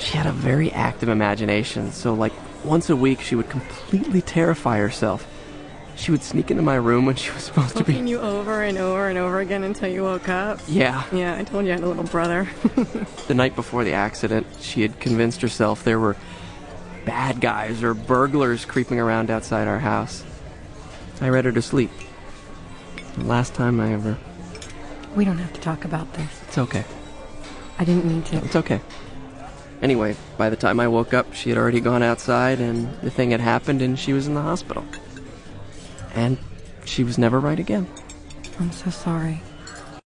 She had a very active imagination, so like once a week she would completely terrify herself. She would sneak into my room when she was supposed to be... Poking you over and over and over again until you woke up? Yeah. Yeah, I told you I had a little brother. The night before the accident, she had convinced herself there were bad guys or burglars creeping around outside our house. I read her to sleep. The last time I ever... We don't have to talk about this. It's okay. I didn't mean to. It's okay. Anyway, by the time I woke up, she had already gone outside and the thing had happened and she was in the hospital. And she was never right again. I'm so sorry.